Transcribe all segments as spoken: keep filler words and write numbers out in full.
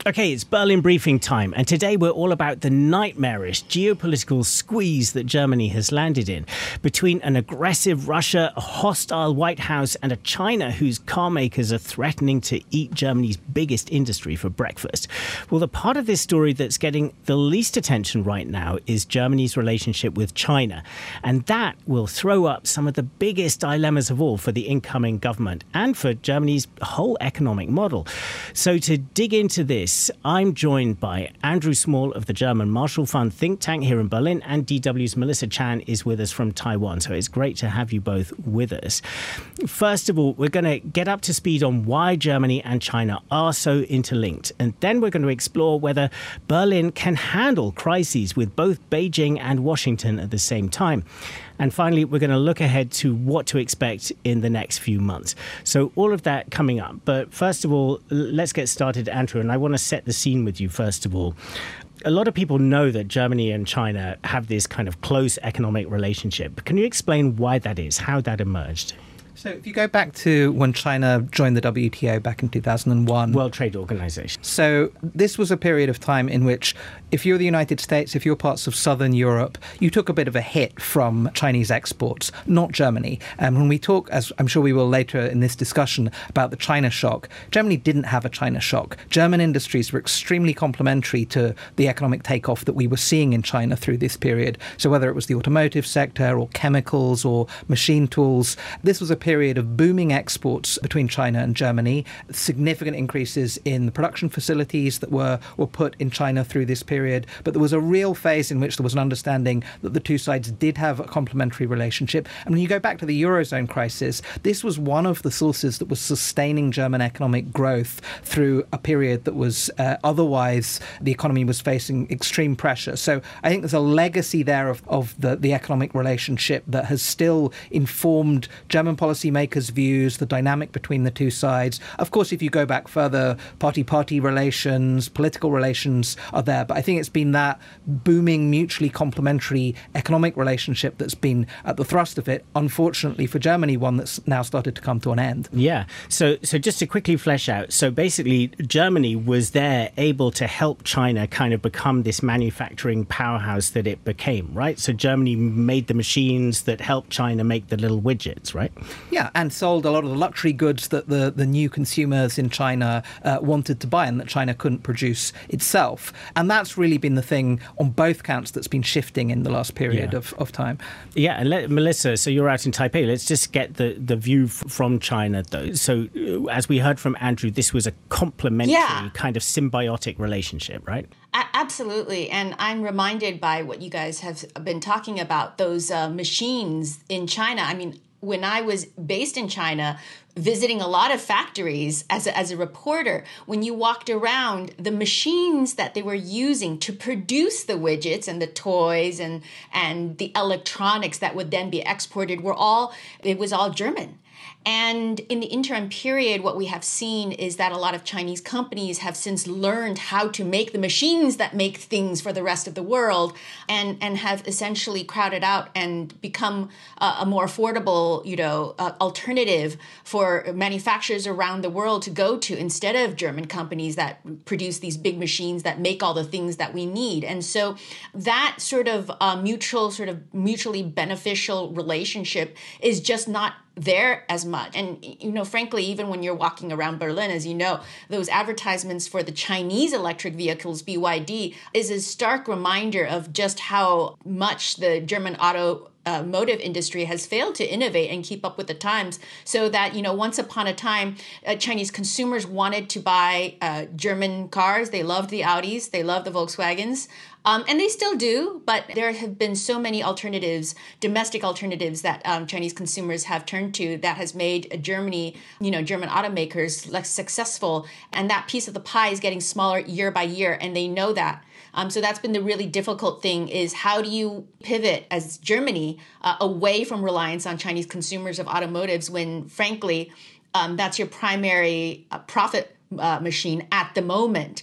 Okay, it's Berlin briefing time, and today we're all about the nightmarish geopolitical squeeze that Germany has landed in between an aggressive Russia, a hostile White House, and a China whose car makers are threatening to eat Germany's biggest industry for breakfast. Well, the part of this story that's getting the least attention right now is Germany's relationship with China, and that will throw up some of the biggest dilemmas of all for the incoming government and for Germany's whole economic model. So to dig into this, I'm joined by Andrew Small of the German Marshall Fund think tank here in Berlin, and D W's Melissa Chan is with us from Taiwan. So it's great to have you both with us. First of all, we're going to get up to speed on why Germany and China are so interlinked. And then we're going to explore whether Berlin can handle crises with both Beijing and Washington at the same time. And finally, we're going to look ahead to what to expect in the next few months. So all of that coming up. But first of all, let's get started, Andrew. And I want to set the scene with you, first of all. A lot of people know that Germany and China have this kind of close economic relationship. Can you explain why that is, how that emerged? So if you go back to when China joined the W T O back in two thousand one. World Trade Organization. So this was a period of time in which if you're the United States, if you're parts of southern Europe, you took a bit of a hit from Chinese exports, not Germany. And when we talk, as I'm sure we will later in this discussion, about the China shock, Germany didn't have a China shock. German industries were extremely complementary to the economic takeoff that we were seeing in China through this period. So whether it was the automotive sector or chemicals or machine tools, this was a period of booming exports between China and Germany, significant increases in the production facilities that were, were put in China through this period. But there was a real phase in which there was an understanding that the two sides did have a complementary relationship. And when you go back to the Eurozone crisis, this was one of the sources that was sustaining German economic growth through a period that was uh, otherwise the economy was facing extreme pressure. So I think there's a legacy there of, of the, the economic relationship that has still informed German policymakers' views, the dynamic between the two sides. Of course, if you go back further, party-party relations, political relations are there. But I think it's been that booming, mutually complementary economic relationship that's been at the thrust of it. Unfortunately for Germany, one that's now started to come to an end. Yeah. So so just to quickly flesh out, so basically Germany was there able to help China kind of become this manufacturing powerhouse that it became, right? So Germany made the machines that helped China make the little widgets, right? Yeah, and sold a lot of the luxury goods that the, the new consumers in China uh, wanted to buy and that China couldn't produce itself. And that's really been the thing on both counts that's been shifting in the last period yeah. of, of time. Yeah, and let, Melissa, so you're out in Taipei. Let's just get the, the view f- from China, though. So uh, as we heard from Andrew, this was a complementary yeah. kind of symbiotic relationship, right? A- absolutely. And I'm reminded by what you guys have been talking about, those uh, machines in China. I mean, when I was based in China, visiting a lot of factories as a, as a reporter, when you walked around, the machines that they were using to produce the widgets and the toys and, and the electronics that would then be exported were all, it was all German. And in the interim period, what we have seen is that a lot of Chinese companies have since learned how to make the machines that make things for the rest of the world and, and have essentially crowded out and become a, a more affordable, you know, uh, alternative for manufacturers around the world to go to instead of German companies that produce these big machines that make all the things that we need. And so that sort of uh, mutual, sort of mutually beneficial relationship is just not there as much. And, you know, frankly, even when you're walking around Berlin, as you know, those advertisements for the Chinese electric vehicles, B Y D, is a stark reminder of just how much the German auto automotive industry has failed to innovate and keep up with the times, so that, you know, once upon a time, uh, Chinese consumers wanted to buy uh, German cars. They loved the Audis. They loved the Volkswagens. Um, and they still do, but there have been so many alternatives, domestic alternatives that um, Chinese consumers have turned to that has made Germany, you know, German automakers less successful. And that piece of the pie is getting smaller year by year, and they know that. Um, so that's been the really difficult thing, is how do you pivot as Germany uh, away from reliance on Chinese consumers of automotives when, frankly, um, that's your primary uh, profit uh, machine at the moment.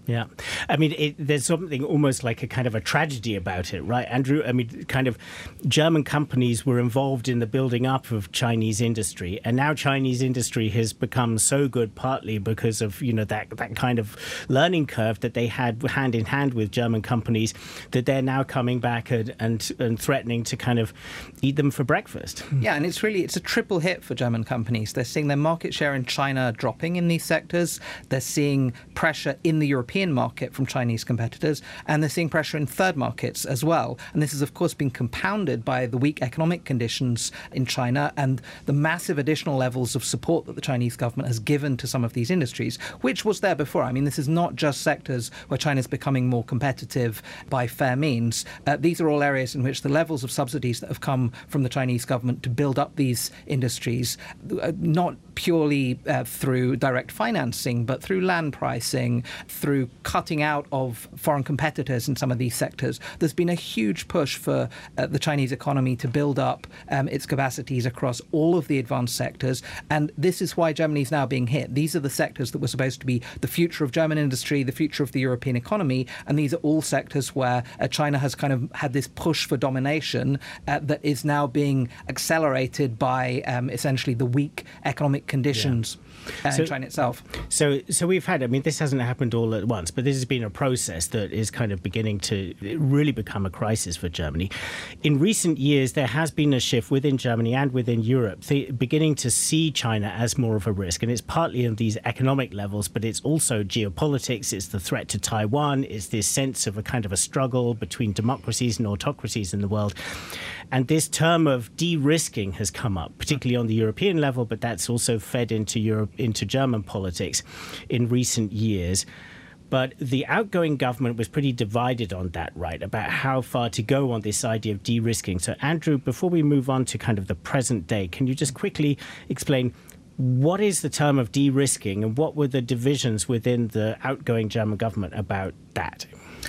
Yeah. I mean, it, there's something almost like a kind of a tragedy about it, right, Andrew? I mean, kind of German companies were involved in the building up of Chinese industry, and now Chinese industry has become so good partly because of, you know, that, that kind of learning curve that they had hand in hand with German companies, that they're now coming back and, and, and threatening to kind of eat them for breakfast. Yeah, and it's really, it's a triple hit for German companies. They're seeing their market share in China dropping in these sectors. They're seeing pressure in the European market from Chinese competitors, and they're seeing pressure in third markets as well. And this has, of course, been compounded by the weak economic conditions in China and the massive additional levels of support that the Chinese government has given to some of these industries, which was there before. I mean, this is not just sectors where China's becoming more competitive by fair means. Uh, these are all areas in which the levels of subsidies that have come from the Chinese government to build up these industries, uh, not purely uh, through direct financing, but through land pricing, through cutting out of foreign competitors in some of these sectors. There's been a huge push for uh, the Chinese economy to build up um, its capacities across all of the advanced sectors. And this is why Germany is now being hit. These are the sectors that were supposed to be the future of German industry, the future of the European economy. And these are all sectors where uh, China has kind of had this push for domination uh, that is now being accelerated by um, essentially the weak economic conditions yeah. uh, so, in China itself. So, so we've had, I mean, this hasn't happened all at once, but this has been a process that is kind of beginning to really become a crisis for Germany. In recent years, there has been a shift within Germany and within Europe, beginning to see China as more of a risk. And it's partly on these economic levels, but it's also geopolitics. It's the threat to Taiwan. It's this sense of a kind of a struggle between democracies and autocracies in the world. And this term of de-risking has come up, particularly on the European level, but that's also fed into Europe, into German politics in recent years. But the outgoing government was pretty divided on that, right, about how far to go on this idea of de-risking. So, Andrew, before we move on to kind of the present day, can you just quickly explain what is the term of de-risking and what were the divisions within the outgoing German government about that?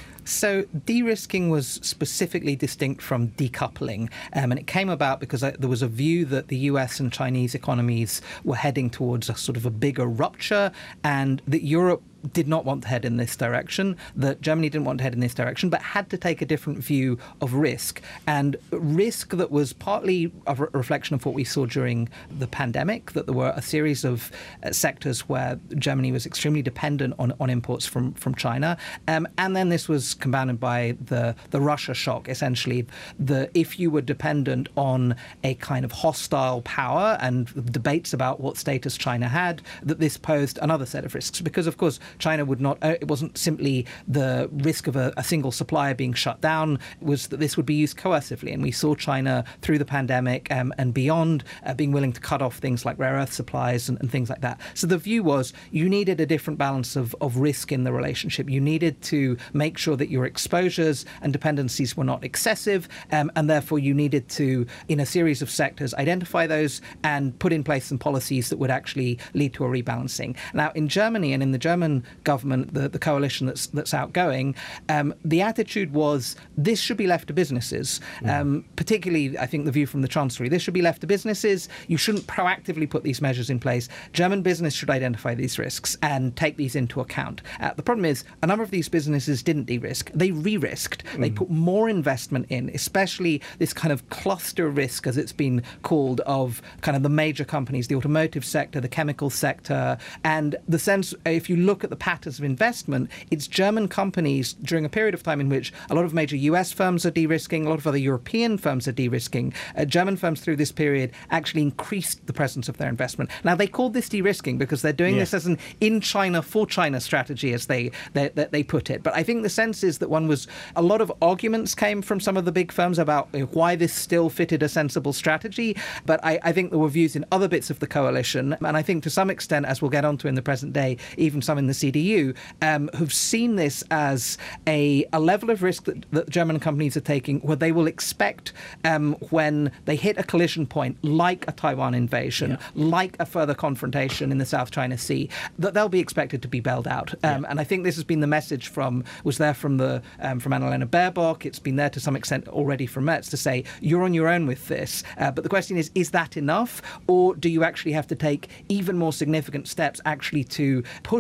So de-risking was specifically distinct from decoupling, um, and it came about because uh, there was a view that the U S and Chinese economies were heading towards a sort of a bigger rupture, and that Europe did not want to head in this direction, that Germany didn't want to head in this direction, but had to take a different view of risk. And risk that was partly a re- reflection of what we saw during the pandemic, that there were a series of uh, sectors where Germany was extremely dependent on, on imports from, from China. Um, and then this was compounded by the, the Russia shock, essentially. The, if you were dependent on a kind of hostile power and debates about what status China had, that this posed another set of risks. Because, of course, China would not, uh, it wasn't simply the risk of a, a single supplier being shut down, it was that this would be used coercively. And we saw China through the pandemic um, and beyond uh, being willing to cut off things like rare earth supplies and, and things like that. So the view was you needed a different balance of, of risk in the relationship. You needed to make sure that your exposures and dependencies were not excessive, um, and therefore you needed to, in a series of sectors, identify those and put in place some policies that would actually lead to a rebalancing. Now, in Germany and in the German government, the, the coalition that's that's outgoing, um, the attitude was this should be left to businesses. Mm. Um, particularly, I think the view from the Chancellery, this should be left to businesses. You shouldn't proactively put these measures in place. German business should identify these risks and take these into account. Uh, the problem is a number of these businesses didn't de-risk. They re-risked. Mm. They put more investment in, especially this kind of cluster risk, as it's been called, of kind of the major companies, the automotive sector, the chemical sector, and the sense, if you look at the patterns of investment, it's German companies during a period of time in which a lot of major U S firms are de-risking, a lot of other European firms are de-risking. Uh, German firms through this period actually increased the presence of their investment. Now, they called this de-risking because they're doing yeah. this as an in China for China strategy, as they, they, they put it. But I think the sense is that one was, a lot of arguments came from some of the big firms about you know, why this still fitted a sensible strategy. But I, I think there were views in other bits of the coalition, and I think to some extent, as we'll get onto in the present day, even some in the C D U, um, who've seen this as a, a level of risk that, that German companies are taking where they will expect um, when they hit a collision point like a Taiwan invasion, yeah. like a further confrontation in the South China Sea, that they'll be expected to be bailed out. Um, yeah. And I think this has been the message from, was there from the um, from Annalena Baerbock, it's been there to some extent already from Merz to say, you're on your own with this. Uh, but the question is, is that enough? Or do you actually have to take even more significant steps actually to push these companies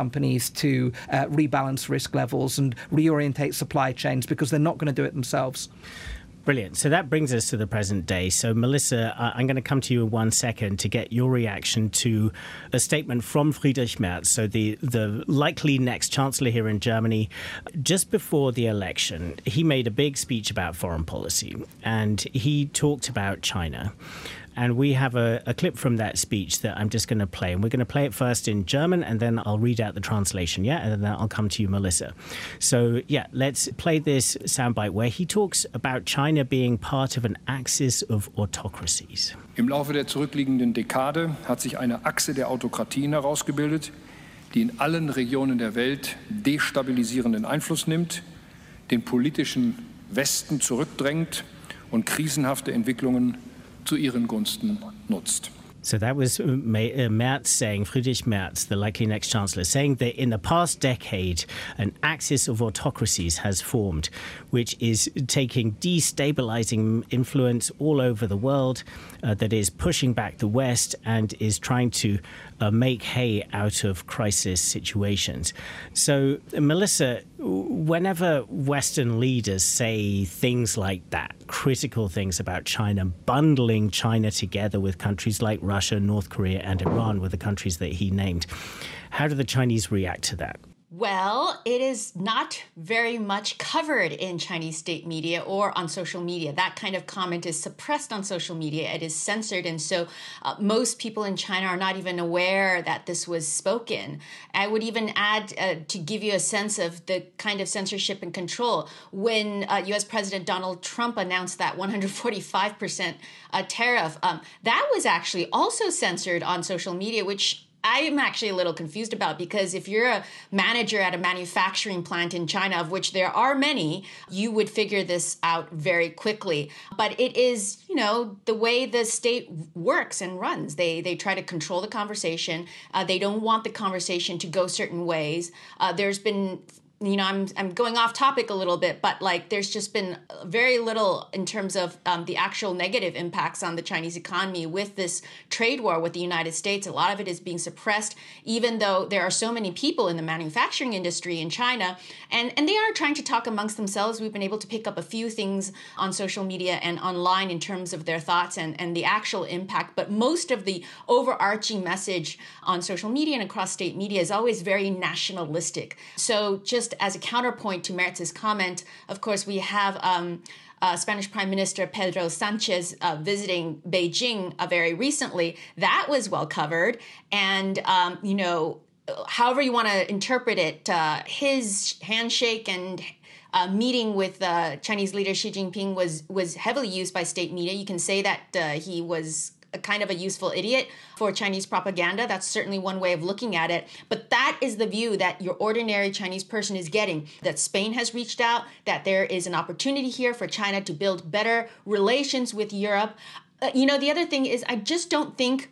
companies to uh, rebalance risk levels and reorientate supply chains because they're not going to do it themselves. Brilliant. So that brings us to the present day. So, Melissa, uh, I'm going to come to you in one second to get your reaction to a statement from Friedrich Merz, so the, the likely next chancellor here in Germany. Just before the election, he made a big speech about foreign policy, and he talked about China. And we have a, a clip from that speech that I'm just going to play. And we're going to play it first in German, and then I'll read out the translation, yeah? And then I'll come to you, Melissa. So, yeah, let's play this soundbite where he talks about China being part of an axis of autocracies. Im Laufe der zurückliegenden Dekade hat sich eine Achse der Autokratien herausgebildet, die in allen Regionen der Welt destabilisierenden Einfluss nimmt, den politischen Westen zurückdrängt und krisenhafte Entwicklungen zu ihren Gunsten nutzt. So that was Merz saying, Friedrich Merz, the likely next chancellor, saying that in the past decade, an axis of autocracies has formed, which is taking destabilizing influence all over the world, uh, that is pushing back the West and is trying to uh, make hay out of crisis situations. So, Melissa, whenever Western leaders say things like that, critical things about China, bundling China together with countries like Russia, North Korea, and Iran were the countries that he named, how do the Chinese react to that? Well, it is not very much covered in Chinese state media or on social media. That kind of comment is suppressed on social media. It is censored. And so uh, most people in China are not even aware that this was spoken. I would even add, uh, to give you a sense of the kind of censorship and control, when uh, U S President Donald Trump announced that one hundred forty-five percent uh, tariff, um, that was actually also censored on social media, which I'm actually a little confused about, because if you're a manager at a manufacturing plant in China, of which there are many, you would figure this out very quickly. But it is, you know, the way the state works and runs. They they try to control the conversation. Uh, they don't want the conversation to go certain ways. Uh, there's been You know, I'm I'm going off topic a little bit, but like there's just been very little in terms of um, the actual negative impacts on the Chinese economy with this trade war with the United States. A lot of it is being suppressed, even though there are so many people in the manufacturing industry in China, and, and they are trying to talk amongst themselves. We've been able to pick up a few things on social media and online in terms of their thoughts and, and the actual impact, but most of the overarching message on social media and across state media is always very nationalistic. So just as a counterpoint to Merz's comment, of course, we have um, uh, Spanish Prime Minister Pedro Sanchez uh, visiting Beijing uh, very recently. That was well covered. And, um, you know, however you want to interpret it, uh, his handshake and Uh, meeting with uh, Chinese leader Xi Jinping was was heavily used by state media. You can say that uh, he was a kind of a useful idiot for Chinese propaganda. That's certainly one way of looking at it. But that is the view that your ordinary Chinese person is getting, that Spain has reached out, that there is an opportunity here for China to build better relations with Europe. Uh, you know, the other thing is I just don't think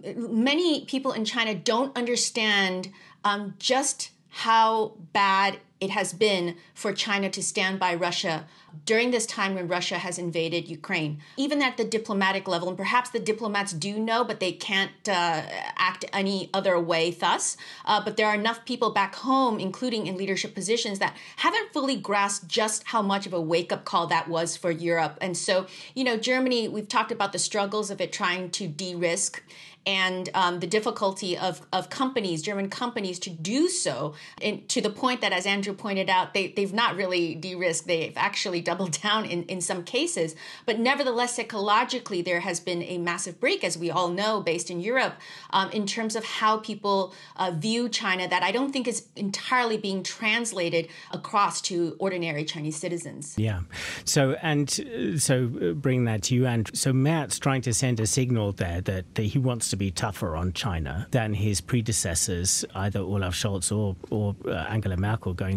many people in China don't understand um, just how bad it has been for China to stand by Russia during this time when Russia has invaded Ukraine. Even at the diplomatic level, and perhaps the diplomats do know, but they can't uh, act any other way thus. Uh, but there are enough people back home, including in leadership positions, that haven't fully grasped just how much of a wake-up call that was for Europe. And so, you know, Germany, we've talked about the struggles of it trying to de-risk and um, the difficulty of, of companies, German companies, to do so, and to the point that, as Andrew pointed out, they, they've not really de-risked. They've actually doubled down in, in some cases. But nevertheless, psychologically, there has been a massive break, as we all know, based in Europe, um, in terms of how people uh, view China, that I don't think is entirely being translated across to ordinary Chinese citizens. Yeah. So, and uh, so bring that to you, Andrew. So Merz trying to send a signal there that, that he wants to be tougher on China than his predecessors, either Olaf Scholz or, or uh, Angela Merkel going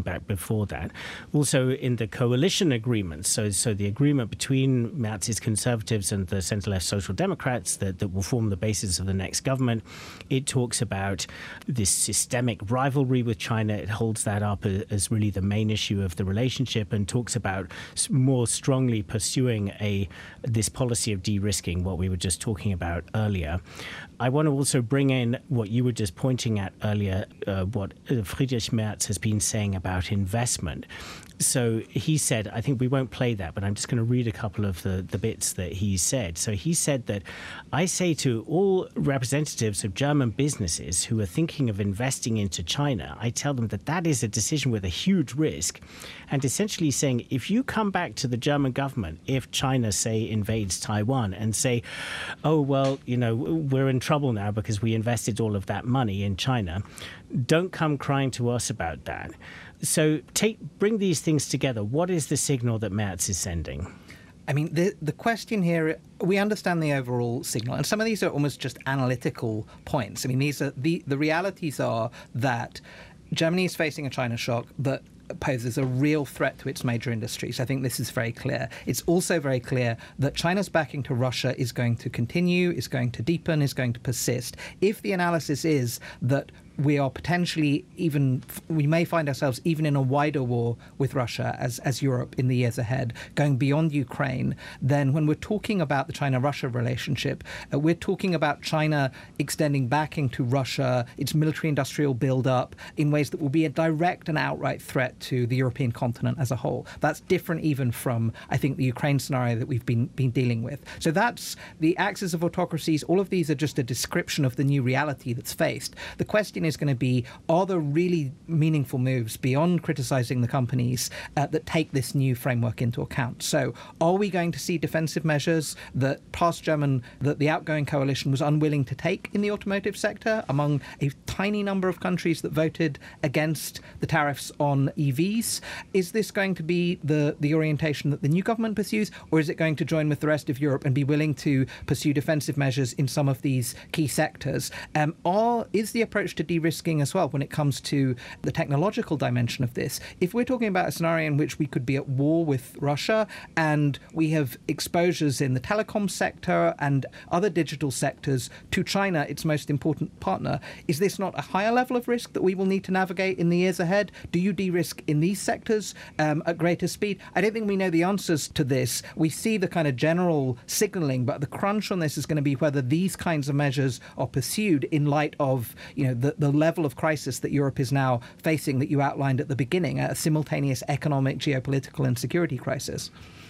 going back before that. Also in the coalition agreement, so so the agreement between Merz's Conservatives and the centre-left Social Democrats that, that will form the basis of the next government, it talks about this systemic rivalry with China. It holds that up as really the main issue of the relationship and talks about more strongly pursuing a this policy of de-risking, what we were just talking about earlier. I want to also bring in what you were just pointing at earlier, uh, what Friedrich Merz has been saying about investment. So he said, I think we won't play that, but I'm just going to read a couple of the, the bits that he said. So he said that I say to all representatives of German businesses who are thinking of investing into China, I tell them that that is a decision with a huge risk, and essentially saying, if you come back to the German government, if China, say, invades Taiwan and say, oh, well, you know, we're in trouble now because we invested all of that money in China, don't come crying to us about that. So take bring these things together. What is the signal that Merz is sending? I mean, the the question here, we understand the overall signal, and some of these are almost just analytical points. I mean, these are the, the realities are that Germany is facing a China shock that poses a real threat to its major industries. I think this is very clear. It's also very clear that China's backing to Russia is going to continue, is going to deepen, is going to persist. If the analysis is that we are potentially even, we may find ourselves even in a wider war with Russia as, as Europe in the years ahead, going beyond Ukraine, then when we're talking about the China-Russia relationship, uh, we're talking about China extending backing to Russia, its military-industrial build-up, in ways that will be a direct and outright threat to the European continent as a whole. That's different even from, I think, the Ukraine scenario that we've been, been dealing with. So that's the axis of autocracies. All of these are just a description of the new reality that's faced. The question is going to be, are there really meaningful moves beyond criticizing the companies uh, that take this new framework into account? So are we going to see defensive measures that past German, that the outgoing coalition was unwilling to take in the automotive sector among a tiny number of countries that voted against the tariffs on E Vs? Is this going to be the, the orientation that the new government pursues, or is it going to join with the rest of Europe and be willing to pursue defensive measures in some of these key sectors? Um, or is the approach to de-risking as well when it comes to the technological dimension of this? If we're talking about a scenario in which we could be at war with Russia and we have exposures in the telecom sector and other digital sectors to China, its most important partner, is this not a higher level of risk that we will need to navigate in the years ahead? Do you de-risk in these sectors um, at greater speed? I don't think we know the answers to this. We see the kind of general signaling, but the crunch on this is going to be whether these kinds of measures are pursued in light of, you know, the, the level of crisis that Europe is now facing that you outlined at the beginning, a simultaneous economic, geopolitical and security crisis.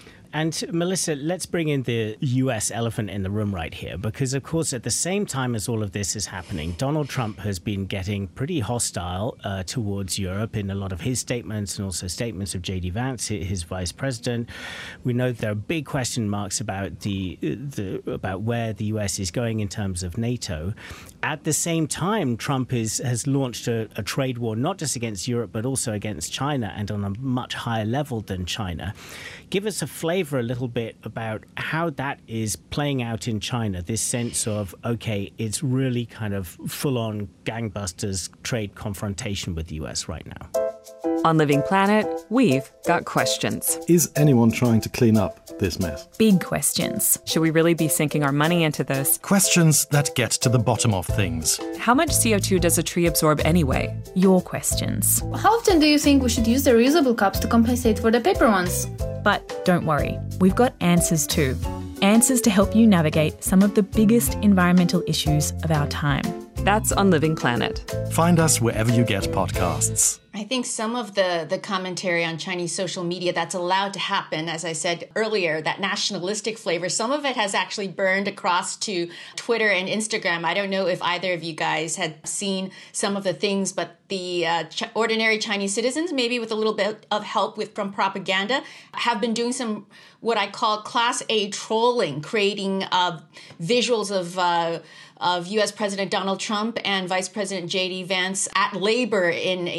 And Melissa, let's bring in the U S elephant in the room right here, because, of course, at the same time as all of this is happening, Donald Trump has been getting pretty hostile uh, towards Europe in a lot of his statements and also statements of J D Vance, his vice president. We know there are big question marks about the, the about where the U S is going in terms of NATO. At the same time, Trump is, has launched a, a trade war, not just against Europe, but also against China, and on a much higher level than China. Give us a flavor a little bit about how that is playing out in China, this sense of, okay, it's really kind of full-on gangbusters trade confrontation with the U S right now. On Living Planet, we've got questions. Is anyone trying to clean up this mess? Big questions. Should we really be sinking our money into this? Questions that get to the bottom of things. How much C O two does a tree absorb anyway? Your questions. How often do you think we should use the reusable cups to compensate for the paper ones? But don't worry, we've got answers too. Answers to help you navigate some of the biggest environmental issues of our time. That's on Living Planet. Find us wherever you get podcasts. I think some of the, the commentary on Chinese social media that's allowed to happen, as I said earlier, that nationalistic flavor, some of it has actually burned across to Twitter and Instagram. I don't know if either of you guys had seen some of the things, but the uh, ch- ordinary Chinese citizens, maybe with a little bit of help with from propaganda, have been doing some what I call Class A trolling, creating uh, visuals of uh, of U S President Donald Trump and Vice President J D Vance at labor in a factory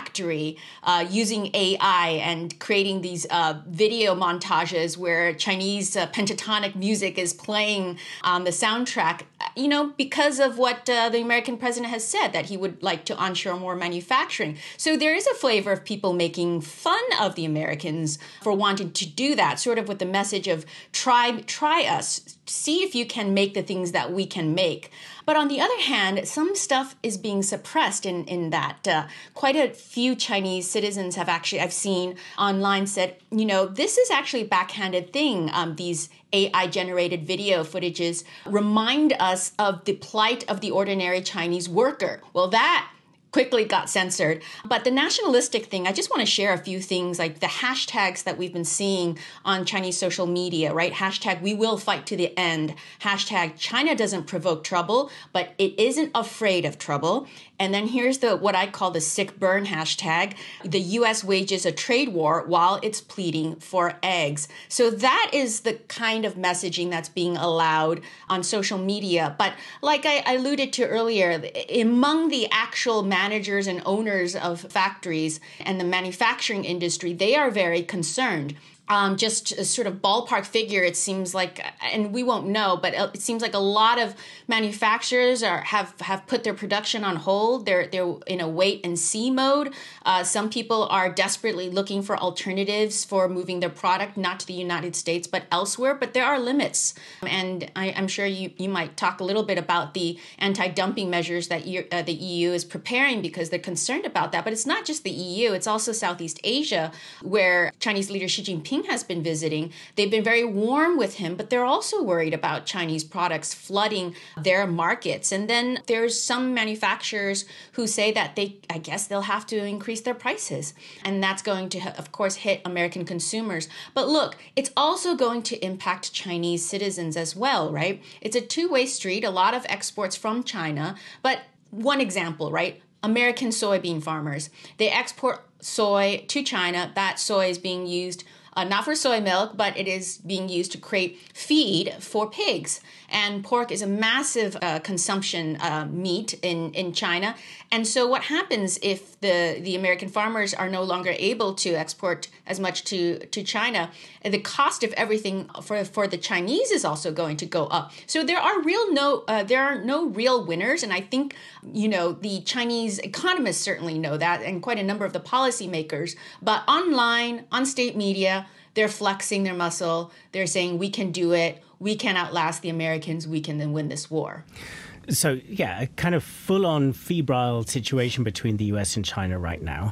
factory uh, using A I and creating these uh, video montages where Chinese uh, pentatonic music is playing on the soundtrack, you know, because of what uh, the American president has said, that he would like to onshore more manufacturing. So there is a flavor of people making fun of the Americans for wanting to do that, sort of with the message of try, try us, see if you can make the things that we can make. But on the other hand, some stuff is being suppressed in, in that. Uh, quite a few Chinese citizens have actually, I've seen online, said, you know, this is actually a backhanded thing. Um, these A I-generated video footages remind us of the plight of the ordinary Chinese worker. Well, that quickly got censored. But the nationalistic thing, I just want to share a few things, like the hashtags that we've been seeing on Chinese social media, right? Hashtag we will fight to the end. Hashtag China doesn't provoke trouble, but it isn't afraid of trouble. And then here's the what I call the sick burn hashtag. The U S wages a trade war while it's pleading for eggs. So that is the kind of messaging that's being allowed on social media. But like I alluded to earlier, among the actual managers and owners of factories and the manufacturing industry, they are very concerned. Um, just a sort of ballpark figure, it seems like, and we won't know, but it seems like a lot of manufacturers are have, have put their production on hold. They're they're in a wait and see mode. Uh, some people are desperately looking for alternatives for moving their product, not to the United States, but elsewhere. But there are limits. And I, I'm sure you, you might talk a little bit about the anti-dumping measures that you, uh, the E U is preparing, because they're concerned about that. But it's not just the E U, it's also Southeast Asia, where Chinese leader Xi Jinping has been visiting. They've been very warm with him, but they're also worried about Chinese products flooding their markets. And then there's some manufacturers who say that they, I guess they'll have to increase their prices. And that's going to, of course, hit American consumers. But look, it's also going to impact Chinese citizens as well, right? It's a two-way street, a lot of exports from China. But one example, right? American soybean farmers, they export soy to China. That soy is being used Uh, not for soy milk, but it is being used to create feed for pigs. And pork is a massive uh, consumption uh, meat in, in China. And so what happens if the, the American farmers are no longer able to export as much to, to China? The cost of everything for, for the Chinese is also going to go up. So there are real no uh, there are no real winners. And I think, you know, the Chinese economists certainly know that, and quite a number of the policymakers. But online, on state media, they're flexing their muscle. They're saying, we can do it. We can outlast the Americans. We can then win this war. So, yeah, a kind of full-on febrile situation between the U S and China right now.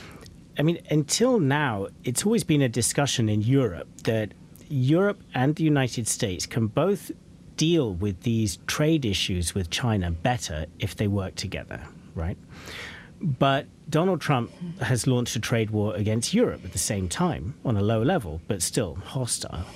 I mean, until now, it's always been a discussion in Europe that Europe and the United States can both deal with these trade issues with China better if they work together, right? But Donald Trump has launched a trade war against Europe at the same time, on a low level, but still hostile.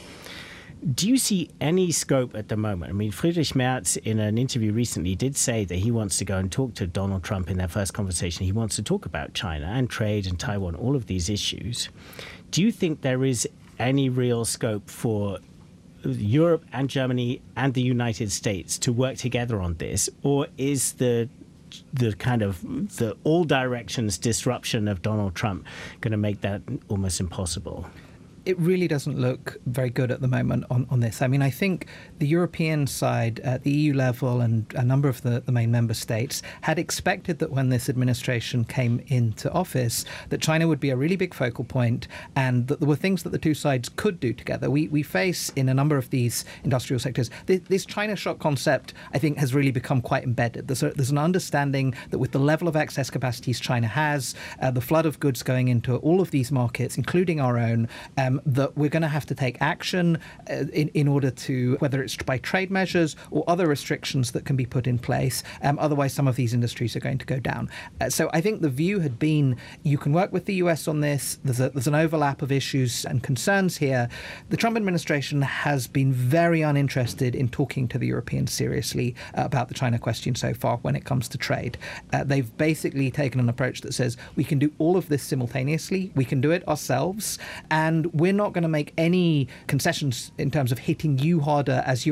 Do you see any scope at the moment? I mean, Friedrich Merz, in an interview recently, did say that he wants to go and talk to Donald Trump in their first conversation. He wants to talk about China and trade and Taiwan, all of these issues. Do you think there is any real scope for Europe and Germany and the United States to work together on this? Or is the the kind of the all directions disruption of Donald Trump going to make that almost impossible? It really doesn't look very good at the moment on, on this. I mean, I think the European side, at the E U level and a number of the, the main member states, had expected that when this administration came into office, that China would be a really big focal point and that there were things that the two sides could do together. We we face in a number of these industrial sectors, this, this China shock concept, I think, has really become quite embedded. There's, a, there's an understanding that with the level of excess capacities China has, uh, the flood of goods going into all of these markets, including our own, um, that we're going to have to take action uh, in, in order to, whether it's by trade measures or other restrictions that can be put in place. Um, otherwise, some of these industries are going to go down. Uh, so I think the view had been you can work with the U S on this. There's, a, there's an overlap of issues and concerns here. The Trump administration has been very uninterested in talking to the Europeans seriously uh, about the China question so far when it comes to trade. Uh, they've basically taken an approach that says we can do all of this simultaneously. We can do it ourselves. And we're not going to make any concessions in terms of hitting you harder as Europe,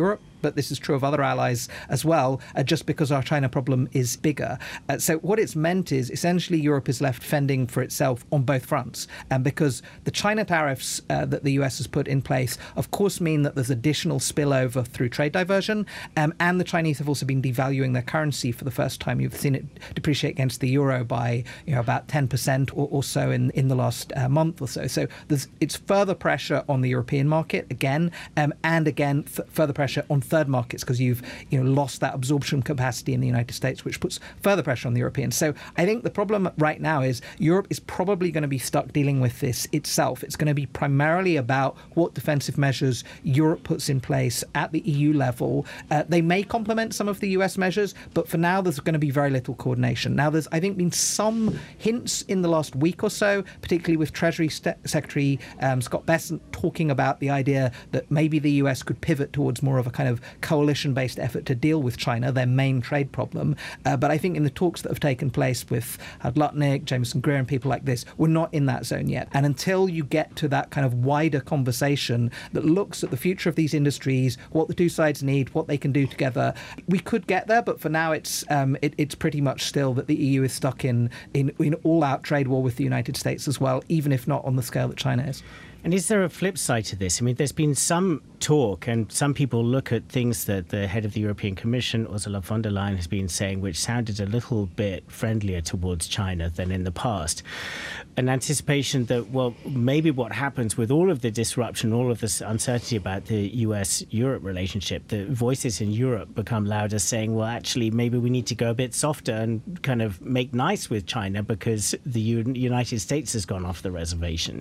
but this is true of other allies as well, uh, just because our China problem is bigger. Uh, so what it's meant is essentially Europe is left fending for itself on both fronts. And because the China tariffs uh, that the U S has put in place, of course, mean that there's additional spillover through trade diversion. Um, and the Chinese have also been devaluing their currency for the first time. You've seen it depreciate against the euro by you know, about ten percent or, or so in, in the last uh, month or so. So there's it's further pressure on the European market again, um, and again f- further pressure on third markets because you've you know lost that absorption capacity in the United States, which puts further pressure on the Europeans. So I think the problem right now is Europe is probably going to be stuck dealing with this itself. It's going to be primarily about what defensive measures Europe puts in place at the E U level. Uh, they may complement some of the U S measures, but for now there's going to be very little coordination. Now there's, I think, been some hints in the last week or so, particularly with Treasury St- Secretary um, Scott Bessent talking about the idea that maybe the U S could pivot towards more of a kind of coalition-based effort to deal with China, their main trade problem. Uh, but I think in the talks that have taken place with Howard Lutnick, Jameson Greer and people like this, we're not in that zone yet. And until you get to that kind of wider conversation that looks at the future of these industries, what the two sides need, what they can do together, we could get there. But for now, it's um, it, it's pretty much still that the E U is stuck in, in, in all-out trade war with the United States as well, even if not on the scale that China is. And is there a flip side to this? I mean, there's been some talk, and some people look at things that the head of the European Commission, Ursula von der Leyen, has been saying, which sounded a little bit friendlier towards China than in the past. An anticipation that, well, maybe what happens with all of the disruption, all of this uncertainty about the U S Europe relationship, the voices in Europe become louder saying, well, actually, maybe we need to go a bit softer and kind of make nice with China because the U- United States has gone off the reservation.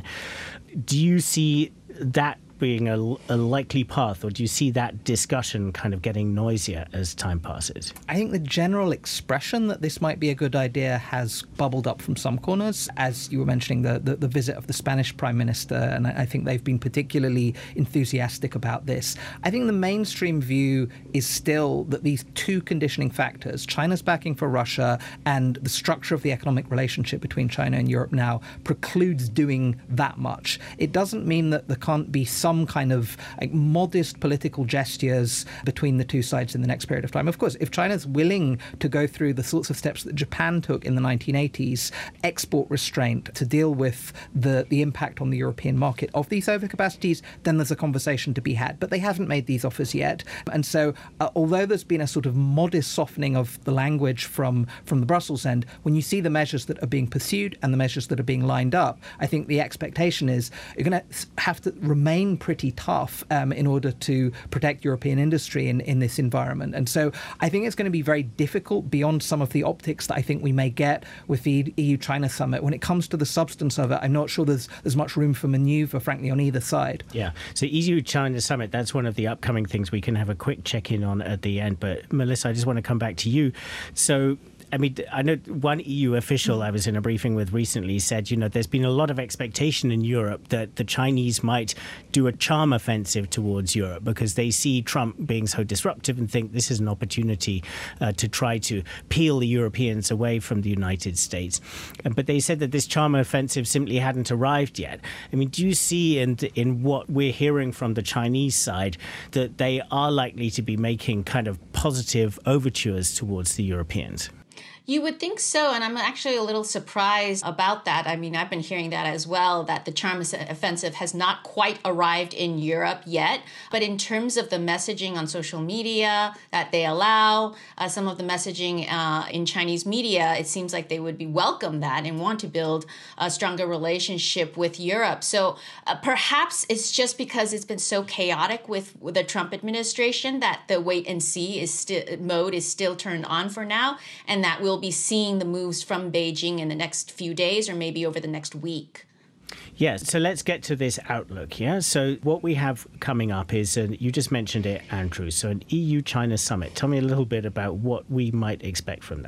Do you see that being a, a likely path, or do you see that discussion kind of getting noisier as time passes? I think the general expression that this might be a good idea has bubbled up from some corners. As you were mentioning, the, the, the visit of the Spanish Prime Minister, and I think they've been particularly enthusiastic about this. I think the mainstream view is still that these two conditioning factors, China's backing for Russia and the structure of the economic relationship between China and Europe now, precludes doing that much. It doesn't mean that there can't be some kind of like, modest political gestures between the two sides in the next period of time. Of course, if China's willing to go through the sorts of steps that Japan took in the nineteen eighties, export restraint to deal with the, the impact on the European market of these overcapacities, then there's a conversation to be had. But they haven't made these offers yet. And so uh, although there's been a sort of modest softening of the language from, from the Brussels end, when you see the measures that are being pursued and the measures that are being lined up, I think the expectation is you're going to have to remain pretty tough um, in order to protect European industry in, in this environment. And so I think it's going to be very difficult beyond some of the optics that I think we may get with the E U-China summit. When it comes to the substance of it, I'm not sure there's there's much room for manoeuvre, frankly, on either side. Yeah. So E U-China summit, that's one of the upcoming things we can have a quick check-in on at the end. But Melissa, I just want to come back to you. So I mean, I know one E U official I was in a briefing with recently said, you know, there's been a lot of expectation in Europe that the Chinese might do a charm offensive towards Europe because they see Trump being so disruptive and think this is an opportunity uh, to try to peel the Europeans away from the United States. But they said that this charm offensive simply hadn't arrived yet. I mean, do you see in, in what we're hearing from the Chinese side that they are likely to be making kind of positive overtures towards the Europeans? You would think so, and I'm actually a little surprised about that. I mean, I've been hearing that as well, that the charm offensive has not quite arrived in Europe yet. But in terms of the messaging on social media that they allow, uh, some of the messaging uh, in Chinese media, it seems like they would be welcome that and want to build a stronger relationship with Europe. So uh, perhaps it's just because it's been so chaotic with, with the Trump administration that the wait and see is still mode is still turned on for now, and that will be seeing the moves from Beijing in the next few days or maybe over the next week. Yeah, so let's get to this outlook, yeah? So what we have coming up is, uh, you just mentioned it, Andrew, so an E U-China summit. Tell me a little bit about what we might expect from that.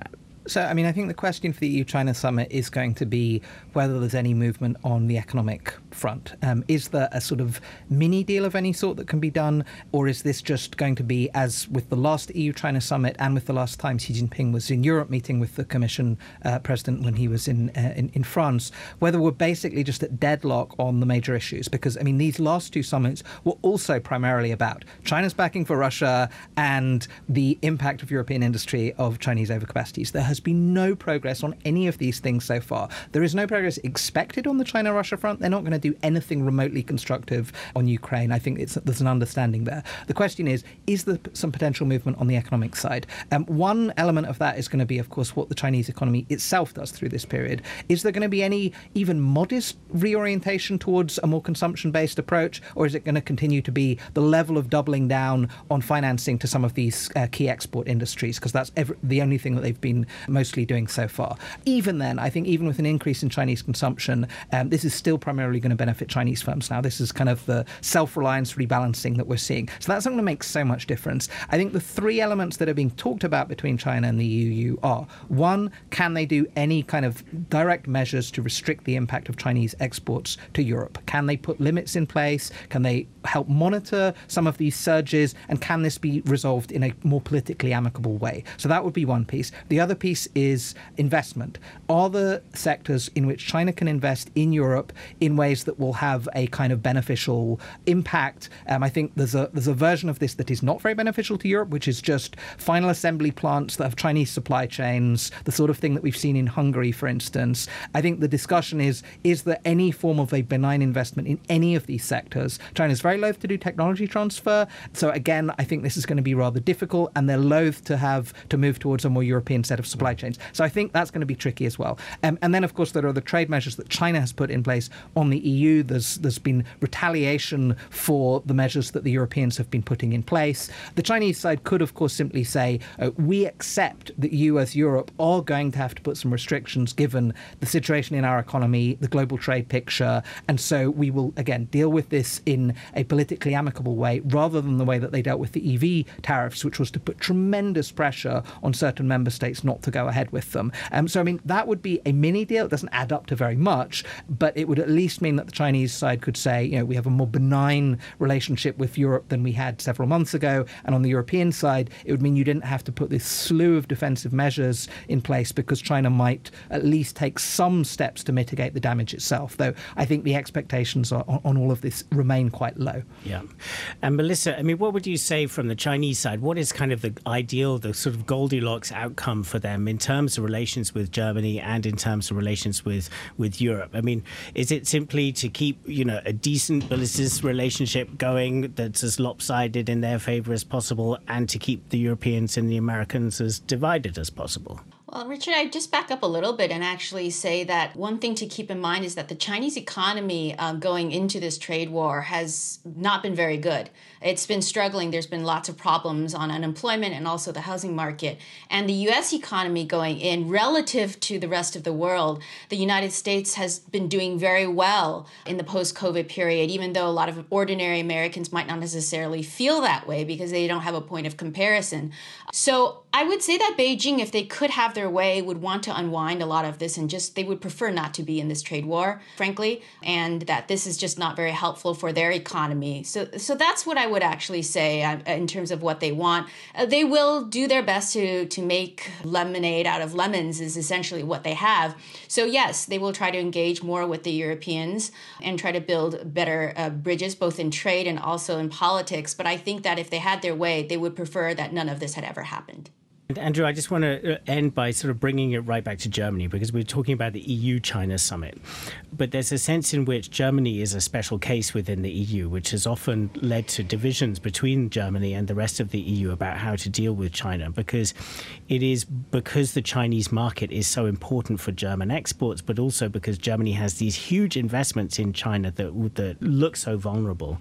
So, I mean, I think the question for the E U-China summit is going to be whether there's any movement on the economic front. Um, is there a sort of mini deal of any sort that can be done, or is this just going to be, as with the last E U-China summit and with the last time Xi Jinping was in Europe meeting with the Commission uh, president when he was in, uh, in in France, whether we're basically just at deadlock on the major issues? Because, I mean, these last two summits were also primarily about China's backing for Russia and the impact of European industry of Chinese overcapacities. There has been no progress on any of these things so far. There is no progress expected on the China-Russia front. They're not going to do anything remotely constructive on Ukraine. I think it's, there's an understanding there. The question is, is there some potential movement on the economic side? Um, one element of that is going to be, of course, what the Chinese economy itself does through this period. Is there going to be any even modest reorientation towards a more consumption-based approach, or is it going to continue to be the level of doubling down on financing to some of these uh, key export industries? Because that's every, the only thing that they've been mostly doing so far. Even then, I think even with an increase in Chinese consumption, um, this is still primarily going to benefit Chinese firms now. This is kind of the self-reliance rebalancing that we're seeing. So that's not going to make so much difference. I think the three elements that are being talked about between China and the E U are, one, can they do any kind of direct measures to restrict the impact of Chinese exports to Europe? Can they put limits in place? Can they help monitor some of these surges? And can this be resolved in a more politically amicable way? So that would be one piece. The other piece is investment. Are the sectors in which China can invest in Europe in ways that will have a kind of beneficial impact? Um, I think there's a there's a version of this that is not very beneficial to Europe, which is just final assembly plants that have Chinese supply chains, the sort of thing that we've seen in Hungary, for instance. I think the discussion is, is there any form of a benign investment in any of these sectors? China's very loath to do technology transfer. So again, I think this is going to be rather difficult, and they're loath to have to move towards a more European set of supply chains. So I think that's going to be tricky as well. Um, and then, of course, there are the trade measures that China has put in place on the E U. There's there's been retaliation for the measures that the Europeans have been putting in place. The Chinese side could, of course, simply say, uh, we accept that you as Europe are going to have to put some restrictions given the situation in our economy, the global trade picture, and so we will, again, deal with this in a politically amicable way rather than the way that they dealt with the E V tariffs, which was to put tremendous pressure on certain member states not to go ahead with them. Um, so, I mean, that would be a mini deal. It doesn't add up to very much, but it would at least mean that the Chinese side could say, you know, we have a more benign relationship with Europe than we had several months ago. And on the European side, it would mean you didn't have to put this slew of defensive measures in place because China might at least take some steps to mitigate the damage itself, though I think the expectations are, on, on all of this remain quite low. Yeah. And Melissa, I mean, what would you say from the Chinese side? What is kind of the ideal, the sort of Goldilocks outcome for them in terms of relations with Germany and in terms of relations with, with Europe? I mean, is it simply to keep, you know, a decent business relationship going that's as lopsided in their favour as possible and to keep the Europeans and the Americans as divided as possible? Well, Richard, I'd just back up a little bit and actually say that one thing to keep in mind is that the Chinese economy uh, going into this trade war has not been very good. It's been struggling. There's been lots of problems on unemployment and also the housing market. And the U S economy going in, relative to the rest of the world, the United States has been doing very well in the post-COVID period, even though a lot of ordinary Americans might not necessarily feel that way because they don't have a point of comparison. So I would say that Beijing, if they could have their way, would want to unwind a lot of this and just they would prefer not to be in this trade war, frankly, and that this is just not very helpful for their economy. So so that's what I would actually say uh, in terms of what they want. Uh, they will do their best to, to make lemonade out of lemons is essentially what they have. So yes, they will try to engage more with the Europeans and try to build better uh, bridges, both in trade and also in politics. But I think that if they had their way, they would prefer that none of this had ever happened. Andrew, I just want to end by sort of bringing it right back to Germany, because we're talking about the E U-China summit. But there's a sense in which Germany is a special case within the E U, which has often led to divisions between Germany and the rest of the E U about how to deal with China, because it is because the Chinese market is so important for German exports, but also because Germany has these huge investments in China that, that look so vulnerable.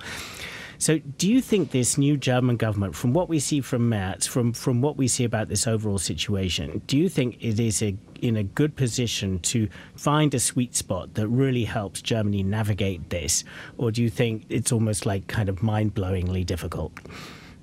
So do you think this new German government, from what we see from Merz, from, from what we see about this overall situation, do you think it is a, in a good position to find a sweet spot that really helps Germany navigate this? Or do you think it's almost like kind of mind-blowingly difficult?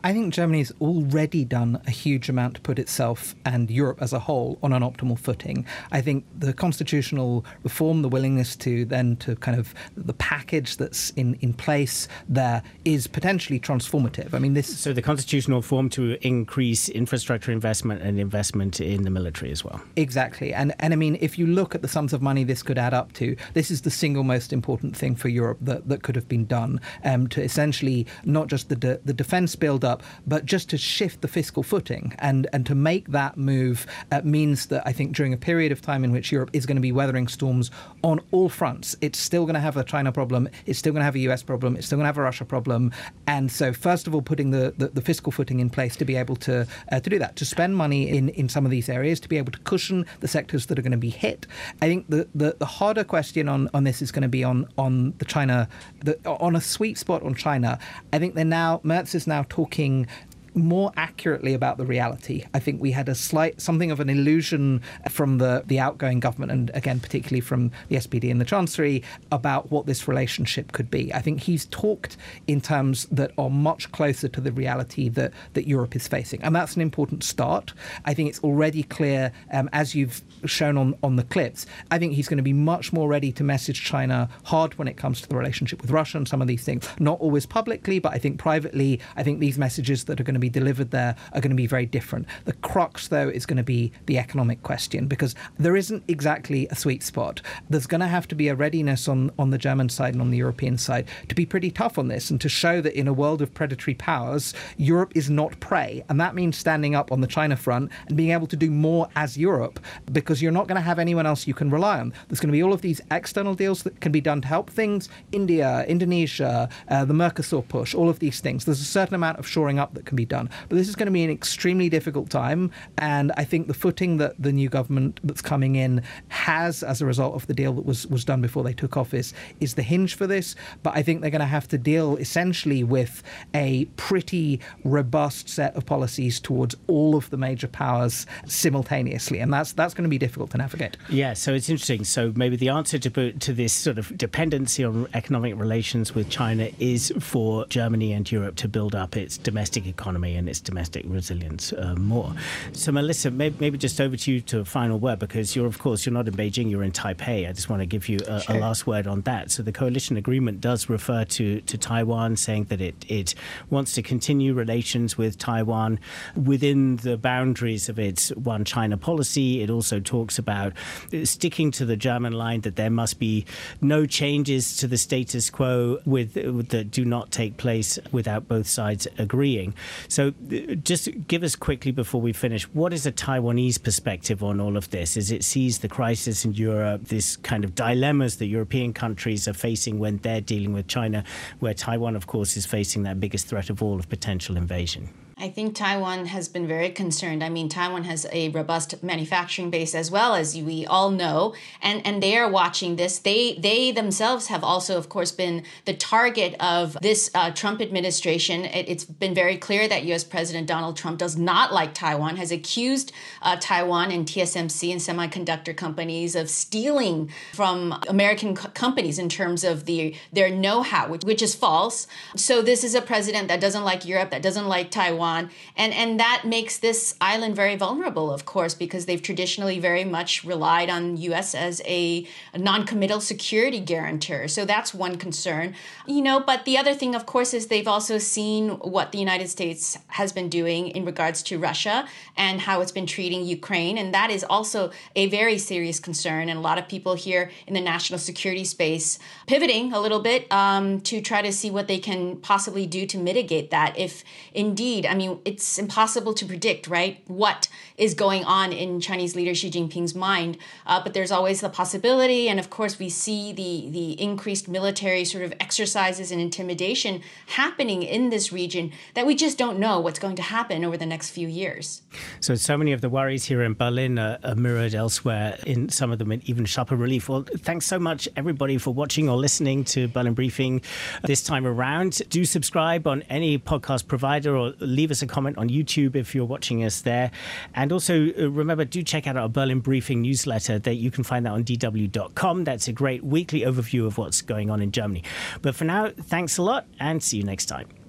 I think Germany's already done a huge amount to put itself and Europe as a whole on an optimal footing. I think the constitutional reform, the willingness to then to kind of the package that's in, in place there is potentially transformative. I mean, this. So the constitutional reform to increase infrastructure investment and investment in the military as well. Exactly. And, and I mean, if you look at the sums of money this could add up to, this is the single most important thing for Europe that, that could have been done um, to essentially not just the de- the defence build-up, but just to shift the fiscal footing. And, and to make that move uh, means that I think during a period of time in which Europe is going to be weathering storms on all fronts, it's still going to have a China problem, it's still going to have a U S problem, it's still going to have a Russia problem. And so first of all, putting the, the, the fiscal footing in place to be able to uh, to do that, to spend money in, in some of these areas, to be able to cushion the sectors that are going to be hit. I think the, the, the harder question on, on this is going to be on, on the China, the, on a sweet spot on China. I think they're now, Merz is now talking more accurately about the reality. I think we had a slight, something of an illusion from the, the outgoing government, and again, particularly from the S P D and the Chancellery, about what this relationship could be. I think he's talked in terms that are much closer to the reality that, that Europe is facing. And that's an important start. I think it's already clear, um, as you've shown on, on the clips, I think he's going to be much more ready to message China hard when it comes to the relationship with Russia and some of these things. Not always publicly, but I think privately, I think these messages that are going to be delivered there are going to be very different. The crux, though, is going to be the economic question, because there isn't exactly a sweet spot. There's going to have to be a readiness on, on the German side and on the European side to be pretty tough on this and to show that in a world of predatory powers, Europe is not prey. And that means standing up on the China front and being able to do more as Europe, because you're not going to have anyone else you can rely on. There's going to be all of these external deals that can be done to help things. India, Indonesia, uh, the Mercosur push, all of these things. There's a certain amount of shoring up that can be done. But this is going to be an extremely difficult time. And I think the footing that the new government that's coming in has, as a result of the deal that was, was done before they took office, is the hinge for this. But I think they're going to have to deal essentially with a pretty robust set of policies towards all of the major powers simultaneously. And that's that's going to be difficult to navigate. Yeah, so it's interesting. So maybe the answer to to this sort of dependency on economic relations with China is for Germany and Europe to build up its domestic economy and its domestic resilience uh, more. So Melissa, maybe, maybe just over to you to a final word, because you're, of course, you're not in Beijing, you're in Taipei. I just want to give you a, sure. a last word on that. So the coalition agreement does refer to, to Taiwan, saying that it, it wants to continue relations with Taiwan within the boundaries of its one China policy. It also talks about sticking to the German line that there must be no changes to the status quo with, that do not take place without both sides agreeing. So just give us quickly before we finish, what is a Taiwanese perspective on all of this as it sees the crisis in Europe, this kind of dilemmas that European countries are facing when they're dealing with China, where Taiwan, of course, is facing that biggest threat of all of potential invasion? I think Taiwan has been very concerned. I mean, Taiwan has a robust manufacturing base, as well, as we all know, and, and they are watching this. They they themselves have also, of course, been the target of this uh, Trump administration. It, it's been very clear that U S President Donald Trump does not like Taiwan, has accused uh, Taiwan and T S M C and semiconductor companies of stealing from American co- companies in terms of the their know-how, which, which is false. So this is a president that doesn't like Europe, that doesn't like Taiwan. And, and that makes this island very vulnerable, of course, because they've traditionally very much relied on U S as a, a non-committal security guarantor. So that's one concern. You know, but the other thing, of course, is they've also seen what the United States has been doing in regards to Russia and how it's been treating Ukraine. And that is also a very serious concern. And a lot of people here in the national security space pivoting a little bit um, to try to see what they can possibly do to mitigate that. If indeed, I mean, it's impossible to predict, right, what is going on in Chinese leader Xi Jinping's mind. Uh, but there's always the possibility. And of course, we see the, the increased military sort of exercises and intimidation happening in this region that we just don't know what's going to happen over the next few years. So, so many of the worries here in Berlin are, are mirrored elsewhere, in some of them in even sharper relief. Well, thanks so much, everybody, for watching or listening to Berlin Briefing this time around. Do subscribe on any podcast provider or leave us a comment on YouTube if you're watching us there. And also, uh, remember, do check out our Berlin Briefing newsletter. That you can find that on D W dot com. That's a great weekly overview of what's going on in Germany. But for now, thanks a lot and see you next time.